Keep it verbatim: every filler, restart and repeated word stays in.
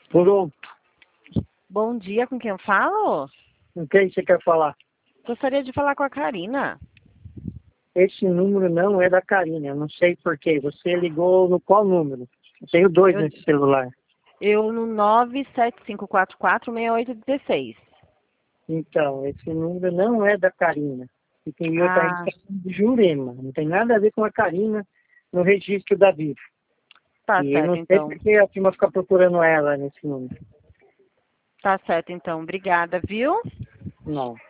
Pronto. Bom dia, com quem eu falo? Com quem você quer falar? Gostaria de falar com a Karina. Esse número não é da Karina, eu não sei porquê. Você ligou no qual número? Eu tenho dois Eu, nesse celular. eu no nove sete cinco quatro quatro seis oito um seis. Então, esse número não é da Karina. E tem outra Ah, gente de Jurema. Não tem nada a ver com a Karina no registro da Vivo. tá E eu certo não sei então. porque a turma fica procurando ela nesse número. Tá certo então. Obrigada, viu? Não.